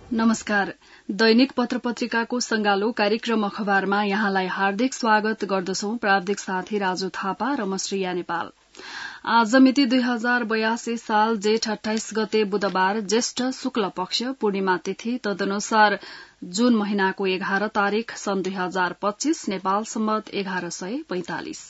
नमस्कार। दैनिक पत्रपत्रिकाको संगालो कार्यक्रम अखबारमा यहाँलाई हार्दिक स्वागत गर्दछौं। प्राविधिक साथी राजु थापा र म श्रेया नेपाल। आज मिति 2082 साल जेठ 28 गते बुधबार ज्येष्ठ शुक्ल पक्ष पूर्णिमा तिथि तदनुसार जून महिनाको 11 तारिक सन् 2025 नेपाल सम्मत 1145।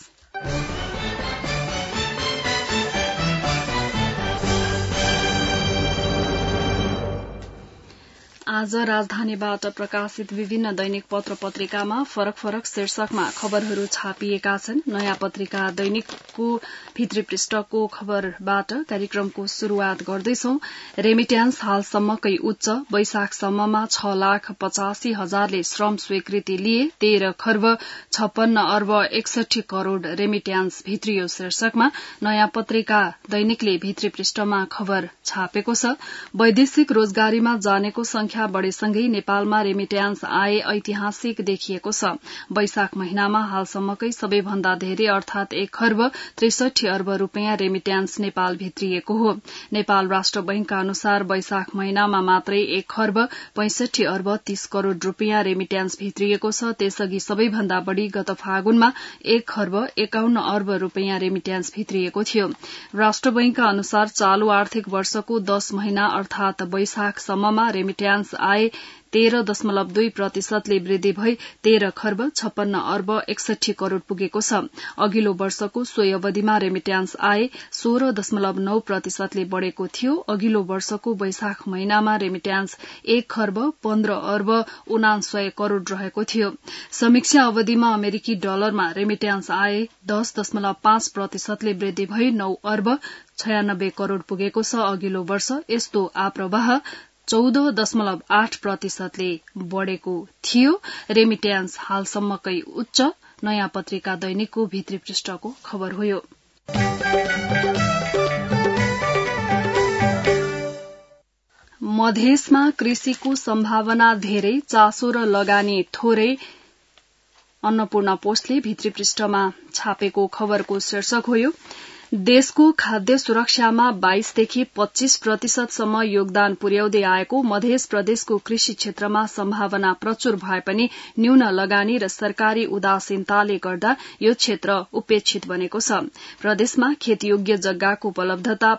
आज राजधानीबाट प्रकाशित विभिन्न दैनिक पत्र पत्रिकामा फरक फरक शीर्षकमा खबरहरू छापिएका छन्। नयाँ पत्रिका दैनिकको भित्री पृष्ठको खबरबाट कार्यक्रमको शुरूआत गर्दैछौं। रेमिट्यान्स हालसम्मकै उच्च, वैशाखसम्ममा 6,85,000ले श्रम स्वीकृति लिए, 13 खर्ब 56 अर्ब 61 करोड़ रेमिट्यान्स भित्रियो शीर्षकमा नयाँ पत्रिका दैनिकले भित्री पृष्ठमा खबर छापेको छ। वैदेशिक रोजगारीमा जानेको संख्या बढ़ेसँगै नेपालमा रेमिट्यान्स आए ऐतिहासिक देखिएको छ। वैशाख महिनामा हालसम्मकै सबैभन्दा धेरै अर्थात 1 खर्ब 63 अर्ब रूपियाँ रेमिट्यान्स नेपाल भित्रिएको हो। नेपाल राष्ट्र बैंकका अनुसार वैशाख महिनामा मात्रै 1 खर्ब 65 अर्ब 30 करोड़ रूपियाँ रेमिट्यान्स भित्रिएको छ। त्यसअघि सबैभन्दा बढ़ी गत फागुनमा 1 खर्ब 51 अर्ब रूपियाँ रेमिट्यान्स भित्रिएको थियो। राष्ट्र बैंकका अनुसार चालू आर्थिक वर्षको 10 महिना अर्थात वैशाखसम्ममा रेमिट्यान्स आए 13.2% वृद्धि भई 13 खर्ब 56 अर्ब 61 करोड़ पुगेको छ। अघिल्लो वर्षको सोही अवधिमा रेमिट्यान्स आए 16.9% बढ़ेको थियो। अघिल्लो वर्षको वैशाख महिनामा रेमिट्यान्स 1 खर्ब 15 अर्ब 69 करोड़ रहेको थियो। समीक्षा अवधिमा अमेरिकी डलरमा रेमिट्यान्स आए 10.5% वृद्धि भई 9 अर्ब 96 करोड़ पुगेको छ। अघिल्लो वर्ष यस्तो आप्रवाह 14.8%ले बढ़ेको थियो। रेमिट्यान्स हालसम्मकै उच्च, नयाँ पत्रिका दैनिकको भित्री पृष्ठको खबर हो। मधेसमा कृषिको सम्भावना धेरै, चासो र लगानी थोरै, अन्नपूर्ण पोस्टले भित्री पृष्ठमा छापेको खबरको शीर्षक हो। देशको खाद्य सुरक्षामा 22 देखि 25% सम्म योगदान पुर्याउँदै आएको मध्य प्रदेशको कृषि क्षेत्रमा सम्भावना प्रचुर भए पनि न्यून लगानी र सरकारी उदासीनताले गर्दा यो क्षेत्र उपेक्षित बनेको छ। प्रदेशमा खेतयोग्य जग्गाको उपलब्धता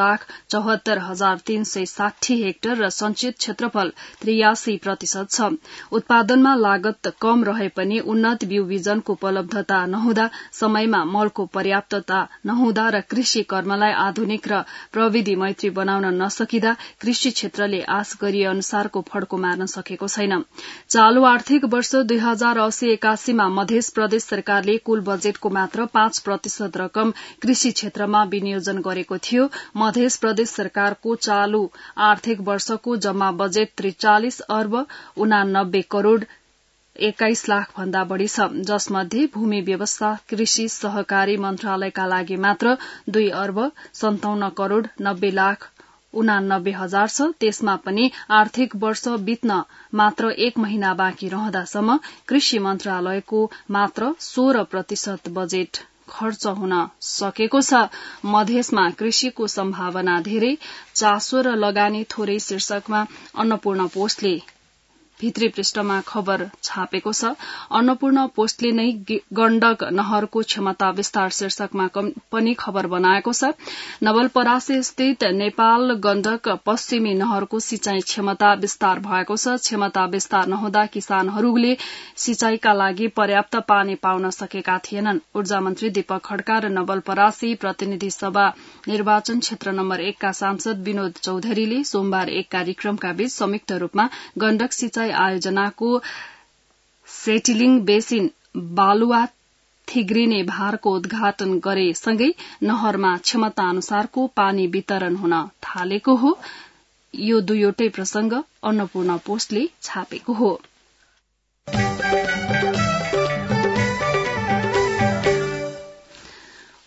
5,74,360 हेक्टर र संचित क्षेत्रफल 83% छ। उत्पादनमा लागत कम रहे पनि उन्नत बिउ बिजनको उपलब्धता नहुँदा, समयमा मलको पर्याप्तता नहुँदा र कृषि कर्मलाई आधुनिक र प्रविधि मैत्री बनाउन नसकिदा कृषि क्षेत्रले आश गरिए अनुसारको फड्को मार्न सकेको छैन। चालू आर्थिक वर्ष 2080-81 मा मध्य प्रदेश सरकारले कुल बजेटको मात्र 5% रकम कृषि क्षेत्रमा विनियोजन गरेको थियो। मध्य प्रदेश सरकारको चालू आर्थिक वर्षको जम्मा बजेट 43 अर्ब 89 करोड़ 21 लाख भन्दा बढ़ी छ, जसमध्ये भूमि व्यवस्था कृषि सहकारी मन्त्रालयका लागि मात्र 2 अर्ब 57 करोड़ 90 लाख 89 हजार छ। त्यसमा पनि आर्थिक वर्ष बित्न मात्र 1 महिना बाँकी रहँदासम्म कृषि मन्त्रालयको मात्र 16% बजेट खर्च हुन सकेको छ। मधेसमा कृषिको सम्भावना धेरै, चासो र लगानी थोरै शीर्षकमा अन्नपूर्ण पोस्टले भित्री पृष्ठमा खबर छापेको छ। अन्नपूर्ण पोस्टले नै गण्डक नहरको क्षमता विस्तार शीर्षकमा पनि खबर बनाएको छ। नवलपरासी स्थित नेपाल गण्डक पश्चिमी नहरको सिंचाई क्षमता विस्तार भएको छ। क्षमता विस्तार नहुँदा किसानहरूले सिंचाईका लागि पर्याप्त पानी पाउन सकेका थिएनन्। ऊर्जा मन्त्री दीपक खड्का र नवलपरासी प्रतिनिधि सभा निर्वाचन क्षेत्र नम्बर 1 का सांसद विनोद चौधरीले सोमबार एक कार्यक्रमका बीच संयुक्त रूपमा गण्डक सिंचाई आयोजनाको सेटिलिङ बेसिन बालुवा थिग्रिने भारको उद्घाटन गरेसँगै नहरमा क्षमता अनुसारको पानी वितरण हुन थालेको हो। यो दुईवटै प्रसंग अन्नपूर्ण पोस्टले छापेको हो।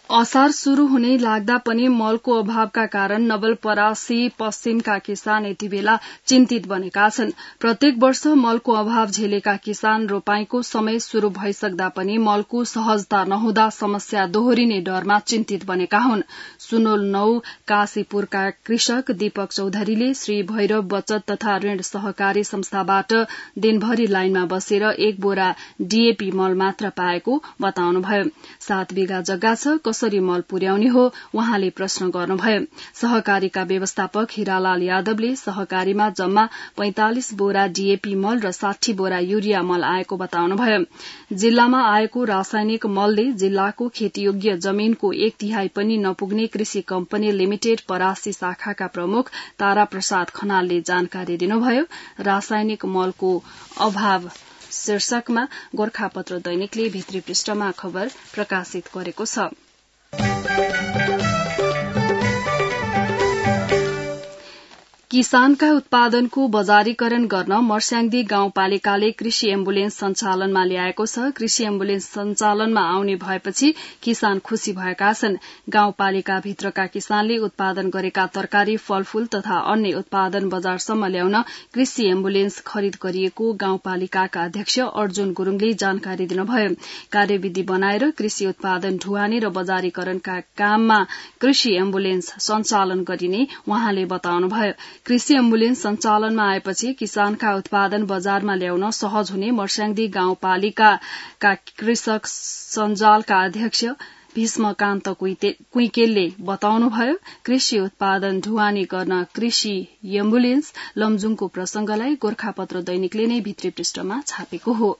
असार शुरू हुनै लाग्दा पनि मलको अभावका कारण नवलपरासी पश्चिमका किसान यति बेला चिन्तित बनेका छन्। प्रत्येक वर्ष मलको अभाव झेलेका किसान रोपाईको समय शुरू भइसक्दा पनि मलको सहजता नहुँदा समस्या दोहोरिने डरमा चिन्तित बनेका हुन्। सुनोल 9 काशीपुरका कृषक दीपक चौधरीले श्री भैरव बचत तथा ऋण सहकारी संस्थाबाट दिनभरि लाइनमा बसेर 1 बोरा डीएपी मल मात्र पाएको बताउनुभयो। 7 बिघा जग्गा छ, कसरी मल पुर्याउने हो उहाँले प्रश्न गर्नुभयो। सहकारीका व्यवस्थापक हिरालाल यादवले सहकारीमा जम्मा 45 बोरा डीएपी मल र 60 बोरा युरिया मल आएको बताउनुभयो। जिल्लामा आएको रासायनिक मलले जिल्लाको खेतीयोग्य जमीनको 1/3 पनि नपुग्ने कृषि कम्पनी लिमिटेड परासी शाखाका प्रमुख तारा प्रसाद खनालले जानकारी दिनुभयो। रासायनिक मलको अभाव शीर्षकमा गोरखापत्र दैनिकले भित्री पृष्ठमा खबर प्रकाशित गरेको छ। किसानका उत्पादनको बजारीकरण गर्न मर्स्याङदी गाउँपालिकाले कृषि एम्बुलेन्स सञ्चालनमा ल्याएको छ। कृषि एम्बुलेन्स सञ्चालनमा आउने भएपछि किसान खुशी भएका छन्। गाउँपालिका भित्रका किसानले उत्पादन गरेका तरकारी, फलफूल तथा अन्य उत्पादन बजारसम्म ल्याउन कृषि एम्बुलेन्स खरिद गरिएको गाउँपालिकाका अध्यक्ष अर्जुन गुरूङले जानकारी दिनुभयो। कार्यविधि बनाएर कृषि उत्पादन ढुवानी र बजारीकरणका काममा कृषि एम्बुलेन्स सञ्चालन गरिने उहाँले बताउनुभयो। कृषि एम्बुलेन्स सञ्चालनमा आएपछि किसानका उत्पादन बजारमा ल्याउन सहज हुने मर्स्याङदी गाउँपालिकाका कृषक सञ्जालका अध्यक्ष भीष्मकान्त कुइकेलले बताउनुभयो। कृषि उत्पादन ढुवानी गर्न कृषि एम्बुलेन्स लमजुङको प्रसंगलाई गोरखापत्र दैनिकले नै भित्री पृष्ठमा छापेको हो।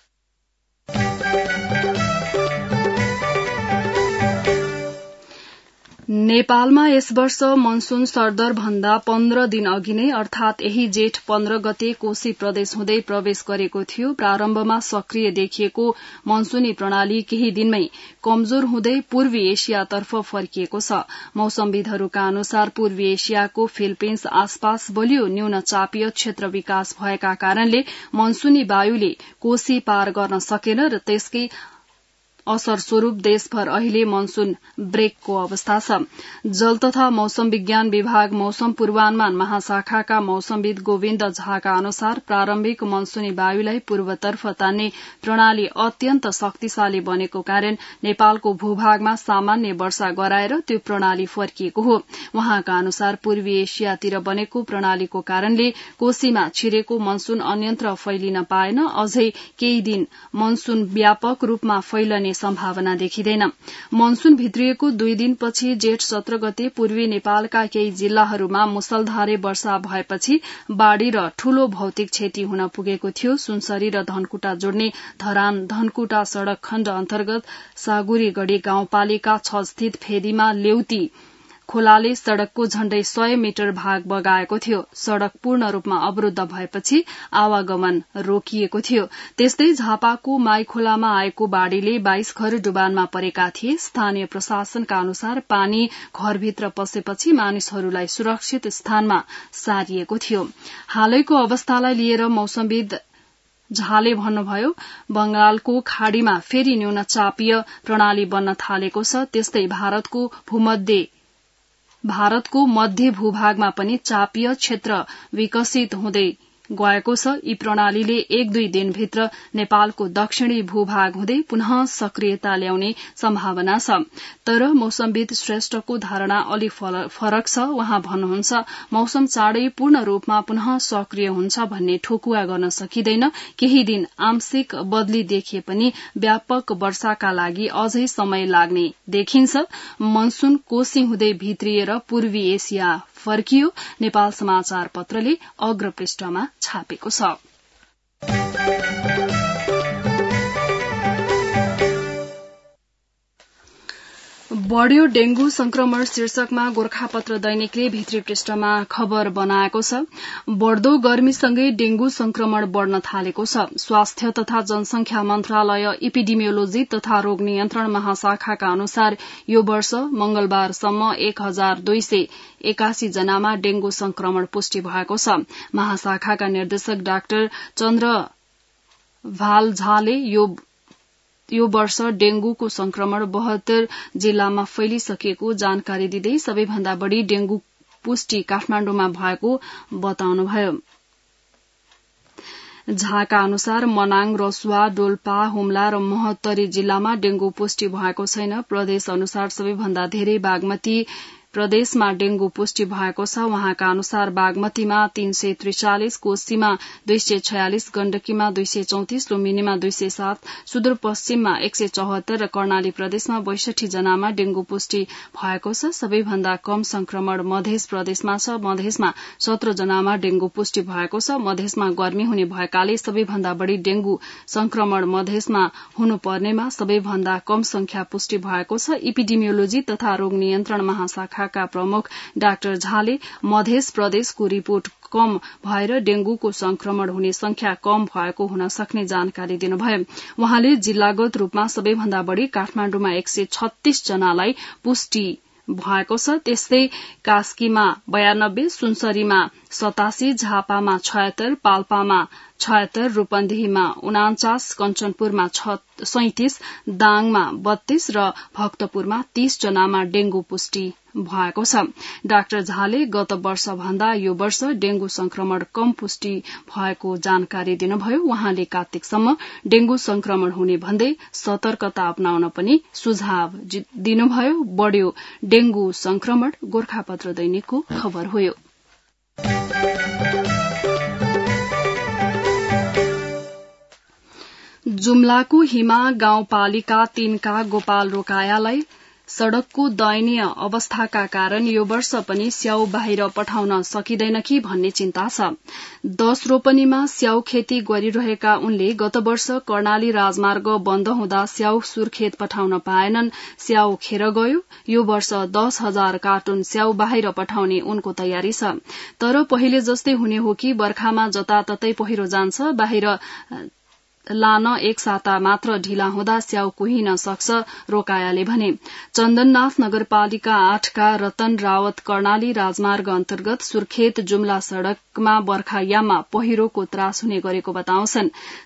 नेपालमा यस वर्ष मनसून सरदर भन्दा 15 दिन अघि नै अर्थात यही जेठ 15 गते कोशी प्रदेश हुँदै प्रवेश गरेको थियो। प्रारम्भमा सक्रिय देखिएको मनसूनी प्रणाली केही दिनमै कमजोर हुँदै पूर्वी एशियातर्फ फर्किएको छ। मौसमविदहरूका अनुसार पूर्वी एशियाको फिलिपिन्स आसपास बलियो न्यून चापीय क्षेत्र विकास भएका कारणले मनसूनी वायुले कोशी पार गर्न सकेन र त्यसकै असर स्वरूप देशभर अहिले मनसून ब्रेकको अवस्था छ। जल तथा मौसम विज्ञान विभाग मौसम पूर्वानुमान महाशाखाका मौसमविद गोविन्द झाका अनुसार प्रारम्भिक मनसूनी वायुलाई पूर्वतर्फ तान्ने प्रणाली अत्यन्त शक्तिशाली बनेको कारण नेपालको भूभागमा सामान्य वर्षा गराएर त्यो प्रणाली फर्किएको हो। उहाँका अनुसार पूर्वी एशियातिर बनेको प्रणालीको कारणले कोशीमा छिरेको मनसून अन्यत्र फैलिन पाएन। अझै केही दिन मनसून व्यापक रूपमा फैलने सम्भावना देखिँदैन। मनसून भित्रिएको 2 दिनपछि जेठ 17 गते पूर्वी नेपालका केही जिल्लाहरूमा मुसलधारे वर्षा भएपछि बाढ़ी र ठूलो भौतिक क्षति हुन पुगेको थियो। सुनसरी र धनकुटा जोड्ने धरान धनकुटा सड़क खण्ड अन्तर्गत सागुरीगढ़ी गाउँपालिका 6 स्थित फेदीमा लेउती खोलाले सड़कको झण्डै 100 मिटर भाग बगाएको थियो। सड़क पूर्ण रूपमा अवरूद्ध भएपछि आवागमन रोकिएको थियो। त्यस्तै झापाको माई खोलामा आएको बाढ़ीले 22 घर डुबानमा परेका थिए। स्थानीय प्रशासनका अनुसार पानी घरभित्र पसेपछि मानिसहरूलाई सुरक्षित स्थानमा सारिएको थियो। हालैको अवस्थालाई लिएर मौसमविद झाले भन्नुभयो, बंगालको खाड़ीमा फेरि न्यून चापीय प्रणाली बन्न थालेको छ। त्यस्तै भारतको मध्य भूभागमा पनि चापीय क्षेत्र विकसित हुँदै गएको छ। यी प्रणालीले 1-2 दिनभित्र नेपालको दक्षिणी भूभाग हुँदै पुनः सक्रियता ल्याउने सम्भावना छ। तर मौसमविद श्रेष्ठको धारणा अलि फरक छ। उहाँ भन्नुहुन्छ, मौसम चाँडै पूर्ण रूपमा पुनः सक्रिय हुन्छ भन्ने ठोकुवा गर्न सकिँदैन। केही दिन आंशिक बदली देखिए पनि व्यापक वर्षाका लागि अझै समय लाग्ने देखिन्छ। मनसून कोशी हुँदै भित्रिएर पूर्वी एशिया फर्कियो, नेपाल समाचार पत्रले अग्रपृष्ठमा छापेको छ। बढ़्यो डेंगू संक्रमण शीर्षकमा गोरखापत्र दैनिकले भित्री पृष्ठमा खबर बनाएको छ। बढ़दो गर्मीसँगै डेंगू संक्रमण बढ़न थालेको छ। स्वास्थ्य तथा जनसंख्या मन्त्रालय इपिडेमियोलोजी तथा रोग नियन्त्रण महाशाखाका अनुसार यो वर्ष मंगलबारसम्म 1281 जनामा डेंगू संक्रमण पुष्टि भएको छ। महाशाखाका निर्देशक डाक्टर चन्द्र भालझाले यो वर्ष डेंगूको संक्रमण 72 जिल्लामा फैलिसकेको जानकारी दिँदै सबैभन्दा बढ़ी डेंगू पुष्टि काठमाण्डुमा भएको बताउनुभयो। झाका अनुसार मनाङ, रसुवा, डोल्पा, हुम्ला र महोत्तरी जिल्लामा डेंगू पुष्टि भएको छैन। प्रदेश अनुसार सबैभन्दा धेरै बागमती प्रदेशमा डेंगू पुष्टि भएको छ। उहाँका अनुसार बागमतीमा 343, कोशीमा 246, गण्डकीमा 234, लुम्बिनीमा 207, सुदूरपश्चिममा 174 र कर्णाली प्रदेशमा 62 जनामा डेंगू पुष्टि भएको छ। सबैभन्दा कम संक्रमण मध्य प्रदेशमा छ। मधेसमा 17 जनामा डेंगू पुष्टि भएको छ। मधेसमा गर्मी हुने भएकाले सबैभन्दा बढ़ी डेंगू संक्रमण मधेसमा हुनुपर्नेमा सबैभन्दा कम संख्या पुष्टि भएको छ। इपिडेमियोलोजी तथा रोग नियन्त्रण महाशाखा का प्रमुख डाक्टर झाले मध्य प्रदेशको रिपोर्ट कम भएर डेंगूको संक्रमण हुने संख्या कम भएको हुन सक्ने जानकारी दिनुभयो। उहाँले जिल्लागत रूपमा सबैभन्दा बढ़ी काठमाण्डुमा 136 जनालाई पुष्टि भएको छ। त्यस्तै कास्कीमा 92, सुनसरीमा 87, झापामा 76, पाल्पामा 76, रूपन्देहीमा 49, कञ्चनपुरमा 37, दाङमा 32 र भक्तपुरमा 30 जनामा डेंगू पुष्टि भएको छ। डाक्टर झाले गत वर्ष भन्दा यो वर्ष डेंगू संक्रमण कम पुष्टि भएको जानकारी दिनुभयो। उहाँले कार्तिकसम्म डेंगू संक्रमण हुने भन्दै सतर्कता अपनाउन पनि सुझाव दिनुभयो। बढ़्यो डेंगू संक्रमण। गोरखापत्र दैनिकको खबर हो। जुम्लाको हिमा गाउँपालिका 3 का गोपाल रोकायालाई सड़कको दयनीय अवस्थाका कारण यो वर्ष पनि स्याउ बाहिर पठाउन सकिँदैन कि भन्ने चिन्ता छ। 10 रोपनीमा स्याउ खेती गरिरहेका उनले गत वर्ष कर्णाली राजमार्ग बन्द हुँदा स्याउ सुर्खेत पठाउन पाएनन्। स्याउ खेर गयो। यो वर्ष 10,000 कार्टुन स्याउ बाहिर पठाउने उनको तयारी छ। तर पहिले जस्तै हुने हो कि बर्खामा जताततै पहिरो जान्छ। बाहिर लान एक साता मात्र ढिला हुँदा स्याउ कुहिन सक्छ, रोकायाले भने। चन्दननाथ नगरपालिका 8 का रतन रावत कर्णाली राजमार्ग अन्तर्गत सुर्खेत जुम्ला सड़कमा बर्खायाममा पहिरोको त्रास हुने गरेको बताउँछन्।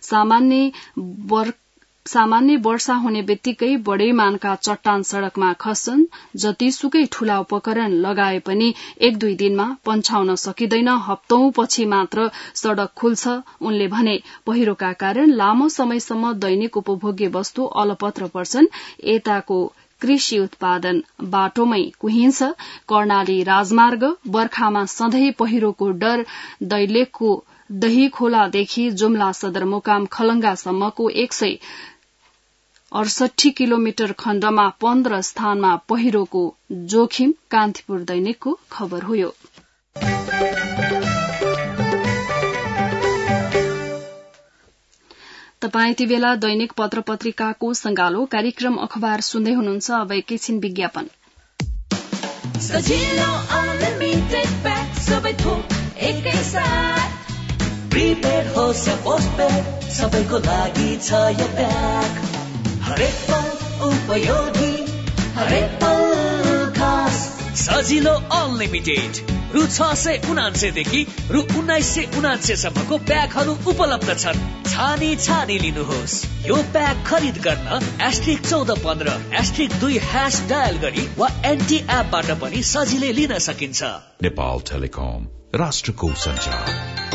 सामान्य वर्षा हुने बित्तिकै बढे मानका चट्टान सड़कमा खस्छन्। जतिसुकै ठूला उपकरण लगाए पनि 1-2 दिनमा पन्छाउन सकिँदैन। हप्तौंपछि मात्र सड़क खुल्छ, उनले भने। पहिरोका कारण लामो समयसम्म दैनिक उपभोग्य वस्तु अलपत्र पर्छन्। यताको कृषि उत्पादन बाटोमै कुहिन्छ। कर्णाली राजमार्ग बर्खामा सधैं पहिरोको डर। दैलेखको दही खोलादेखि जुम्ला सदरमुकाम खलंगासम्मको 168 किलोमिटर खण्डमा 15 स्थानमा पहिरोको जोखिम। कान्तिपुर दैनिकको खबर हो। तपाई यति बेला दैनिक पत्र पत्रिकाको संगालो कार्यक्रम अखबार सुन्दै हुनुहुन्छ। अब एकैछिन विज्ञापन। सजिलो अनलिमिटेड प्याक सबै थोक एकैसाथ। प्रिपेड होस् या पोस्टपेड सबैको लागि छ यो प्याक। हरेक पल उपयोगी, हरेक पल खास। सजिलो अनलिमिटेड रु 699 देखि रु 1999 सम्मको प्याकहरू उपलब्ध छन्। छानी लिनुहोस्। यो प्याक खरिद गर्न *1415*2# डायल गरी वा एनटी एपबाट पनि सजिलै लिन सकिन्छ। नेपाल टेलिकम, राष्ट्रको सञ्चार।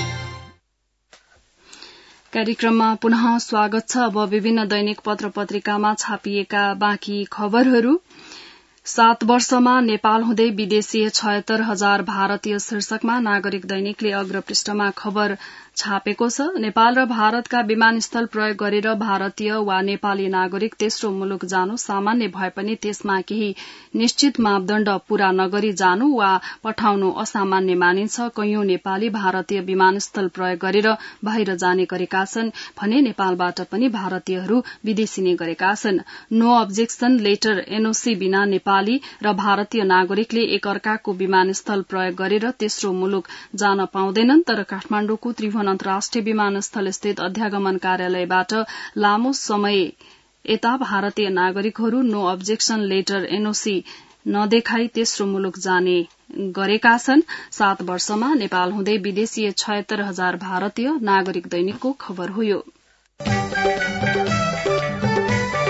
कार्यक्रममा पुनः स्वागत छ। अब विभिन्न दैनिक पत्र पत्रिकामा छापिएका बाँकी खबरहरू। 7 वर्षमा नेपाल हुँदै विदेशी 76,000 भारतीय शीर्षकमा नागरिक दैनिकले अग्रपृष्ठमा खबर छापेको छ। नेपाल र भारतका विमानस्थल प्रयोग गरेर भारतीय वा नेपाली नागरिक तेस्रो मुलुक जानु सामान्य भए पनि त्यसमा केही निश्चित मापदण्ड पूरा नगरी जानु वा पठाउनु असामान्य मानिन्छ। कैयौं नेपाली भारतीय विमानस्थल प्रयोग गरेर बाहिर जाने गरेका छन् भने नेपालबाट पनि भारतीयहरू विदेशिने गरेका छन्। नो अब्जेक्सन लेटर एनओसी बिना नेपाली र भारतीय नागरिकले एकअर्काको विमानस्थल प्रयोग गरेर तेस्रो मुलुक जान पाउँदैनन्। तर काठमाण्डुको त्रिभुवन अन्तर्राष्ट्रिय विमानस्थल स्थित अध्यागमन कार्यालयबाट लामो समय यता भारतीय नागरिकहरू नो अब्जेक्सन लेटर एनओसी नदेखाई तेस्रो मुलुक जाने गरेका छन्। 7 वर्षमा नेपाल हुँदै विदेशी 76,000 भारतीय नागरिक दैनिकको खबर हो।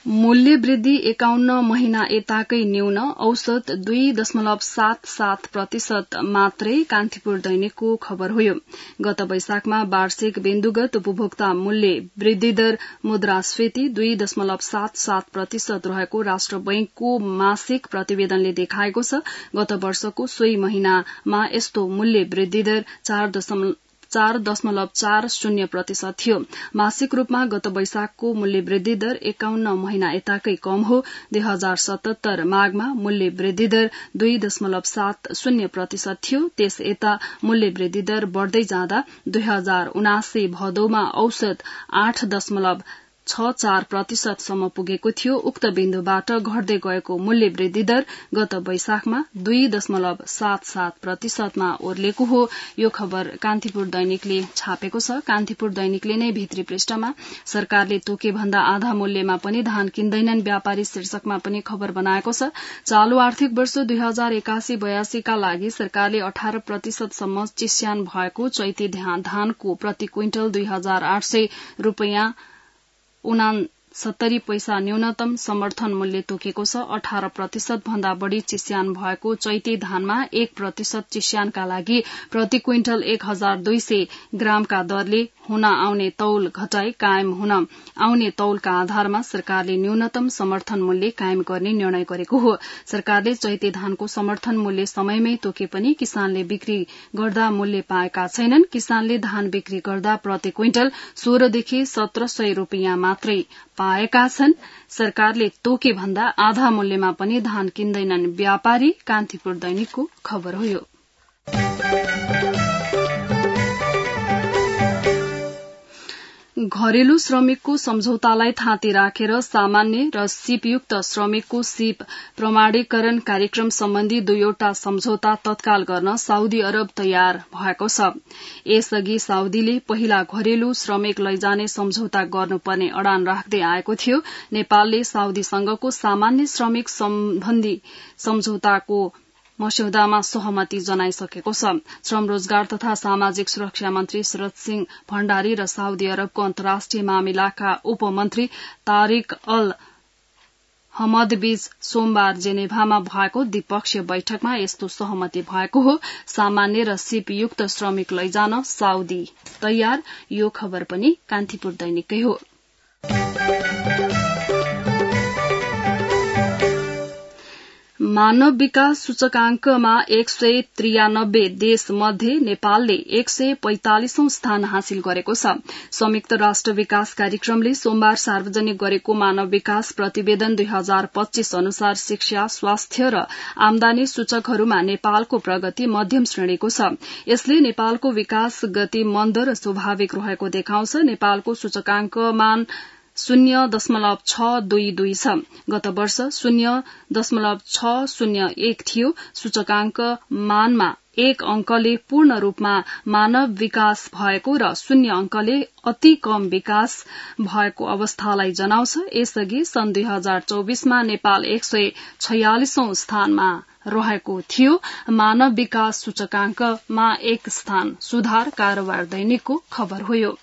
मूल्य वृद्धि 51 महिना यताकै न्यून औसत 2.77% मात्रै कान्तिपुर दैनिकको खबर हो। गत वैशाखमा वार्षिक बिन्दुगत उपभोक्ता मूल्य वृद्धि दर मुद्रास्फीति 2.77% रहेको राष्ट्र बैंकको मासिक प्रतिवेदनले देखाएको छ। गत वर्षको सोही महिनामा यस्तो मूल्य वृद्धि दर 4.40% थियो। मासिक रूपमा गत वैशाखको मूल्य वृद्धि दर 51 महिना यताकै कम हो। 2077 माघमा मूल्य वृद्धि दर 2.70% थियो। त्यस यता मूल्य वृद्धि दर बढ़दै जाँदा 2079 भदौमा औसत 8.64% सम्म पुगेको थियो। उक्त बिन्दुबाट घट्दै गएको मूल्य वृद्धि दर गत वैशाखमा 2.77% मा ओर्लेको हो। यो खबर कान्तिपुर दैनिकले छापेको छ। कान्तिपुर दैनिकले नै भित्री पृष्ठमा सरकारले तोके भन्दा आधा मूल्यमा पनि धान किन्दैनन् व्यापारी शीर्षकमा पनि खबर बनाएको छ। चालू आर्थिक वर्ष 2081-82 का लागि सरकारले 18% सम्म चिस्यान भएको चैती धानको प्रति क्विन्टल 2800 रूपैयाँ 69 पैसा न्यूनतम समर्थन मूल्य तोकेको छ। 18% भन्दा बढ़ी चिस्यान भएको चैती धानमा 1% चिस्यानका लागि प्रति क्विन्टल 1200 ग्रामका दरले हुन आउने तौल घटाई कायम हुन आउने तौलका आधारमा सरकारले न्यूनतम समर्थन मूल्य कायम गर्ने निर्णय गरेको हो। सरकारले चैती धानको समर्थन मूल्य समयमै तोके पनि किसानले बिक्री गर्दा मूल्य पाएका छैनन्। किसानले धान बिक्री गर्दा प्रति क्विन्टल 16 देखि 1700 रूपैयाँ मात्रै पाएका छन्। सरकारले तोके भन्दा आधा मूल्यमा पनि धान किन्दैनन् व्यापारी। कान्तिपुर दैनिकको खबर हो। यो घरेलु श्रमिकको सम्झौतालाई थाँती राखेर सामान्य र सीपयुक्त श्रमिकको सीप प्रमाणीकरण कार्यक्रम सम्बन्धी 2वटा सम्झौता तत्काल गर्न साउदी अरब तयार भएको छ। यसअघि साउदीले पहिला घरेलु श्रमिक लैजाने सम्झौता गर्नुपर्ने अडान राख्दै आएको थियो। नेपालले साउदीसँगको सामान्य श्रमिक सम्बन्धी सम्झौताको मस्यौदामा सहमति जनाइसकेको छ। श्रम रोजगार तथा सामाजिक सुरक्षा मन्त्री शरद सिंह भण्डारी र साउदी अरबको अन्तर्राष्ट्रिय मामिलाका उपमन्त्री तारिक अल हमद बीच सोमबार जेनेभामा भएको द्विपक्षीय बैठकमा यस्तो सहमति भएको हो। सामान्य र सीपयुक्त श्रमिक लैजान साउदी तयार। यो खबर पनि कान्तिपुर दैनिकै हो। मानव विकास सूचकांकमा 193 देश मध्ये नेपालले 145औं स्थान हासिल गरेको छ। संयुक्त राष्ट्र विकास कार्यक्रमले सोमबार सार्वजनिक गरेको मानव विकास प्रतिवेदन 2025 अनुसार शिक्षा, स्वास्थ्य र आमदानी सूचकहरूमा नेपालको प्रगति मध्यम श्रेणीको छ। यसले नेपालको विकास गति मन्द र स्वाभाविक रहेको देखाउँछ। नेपालको सूचकांक मान 0.622 छ। गत वर्ष 0.601 थियो। सूचकांक मानमा 1 अंकले पूर्ण रूपमा मानव विकास भएको र 0 अंकले अति कम विकास भएको अवस्थालाई जनाउँछ। यसअघि सन् 2024 मा नेपाल 146औं स्थानमा रहेको थियो। मानव विकास सूचकांकमा 1 स्थान सुधार। कारोबार दैनिकको खबर हो। यो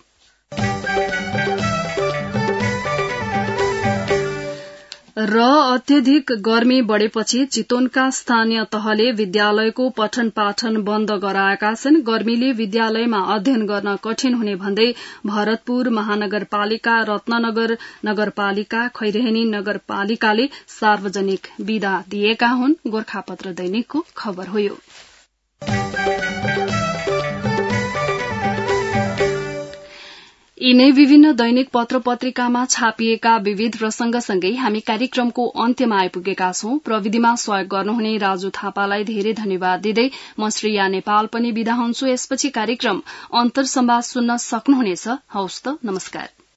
र अत्यधिक गर्मी बढ़ेपछि चितवनका स्थानीय तहले विद्यालयको पठन पाठन बन्द गराएका छन्। गर्मीले विद्यालयमा अध्ययन गर्न कठिन हुने भन्दै भरतपुर महानगरपालिका, रत्ननगर नगरपालिका, खैरेनी नगरपालिकाले सार्वजनिक विदा दिएका हुन्। गोरखापत्र दैनिकको खबर हो। यो यिनै विभिन्न दैनिक पत्र पत्रिकामा छापिएका विविध प्रसंगसँगै हामी कार्यक्रमको अन्त्यमा आइपुगेका छौं। प्रविधिमा सहयोग गर्नुहुने राजु थापालाई धेरै धन्यवाद दिँदै म श्रेया नेपाल पनि बिदा हुन्छु। यसपछि कार्यक्रम अन्तर्संवाद सुन्न सक्नुहुनेछ। हवस् त, नमस्कार।